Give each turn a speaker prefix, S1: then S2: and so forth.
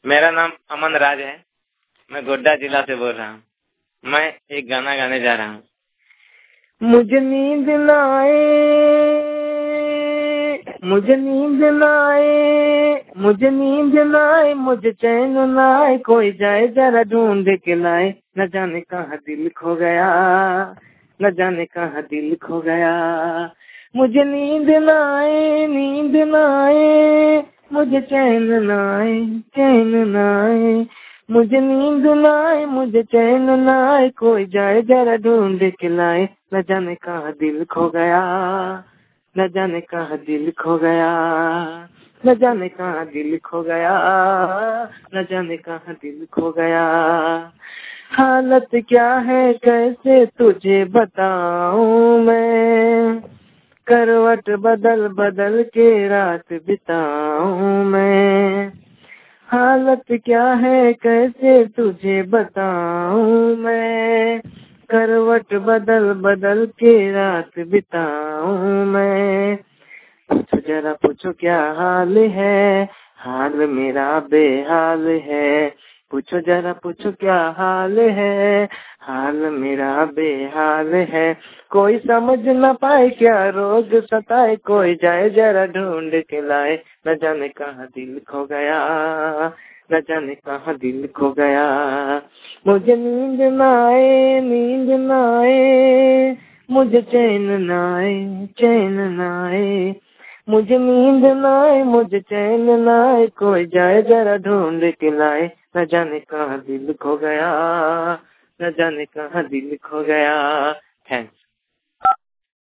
S1: मेरा नाम अमन राज है। मैं गोड्डा जिला से बोल रहा हूँ। मैं एक गाना गाने जा रहा हूँ। मुझे नींद न आए, मुझे नींद न आए, मुझे नींद न आए, मुझे चैन न आए, कोई जाए जरा ढूंढ के लाए। न जाने कहाँ दिल खो गया, न जाने कहाँ दिल खो गया। मुझे नींद न आए, नींद न आए, मुझे चैन न आए, चैन न आए, मुझे नींद न आए, मुझे चैन न आए, कोई जाए जरा ढूंढ के लाए। न जाने कहाँ दिल खो गया, न जाने कहाँ दिल खो गया, न जाने कहाँ दिल खो गया, न जाने कहाँ दिल खो गया। हालत क्या है कैसे तुझे बताऊं मैं, करवट बदल बदल के रात बिताऊं मैं। हालत क्या है कैसे तुझे बताऊं मैं, करवट बदल बदल के रात बिताऊं मैं। पूछो जरा पूछो क्या हाल है, हाल मेरा बेहाल है। पूछो जरा पूछो क्या हाल है, हाल मेरा बेहाल है। कोई समझ न पाए क्या रोग सताए, कोई जाए जरा ढूंढ के लाए। न जाने कहाँ दिल खो गया, न जाने कहाँ दिल खो गया। मुझे नींद न आए, नींद न आए, मुझे चैन न आए, चैन न आए, मुझे नींद न आए, मुझे चैन न आए, कोई जाए जरा ढूंढ के लाए। न जाने कहाँ दिल खो गया, न जाने कहाँ दिल खो गया। थैंक्स।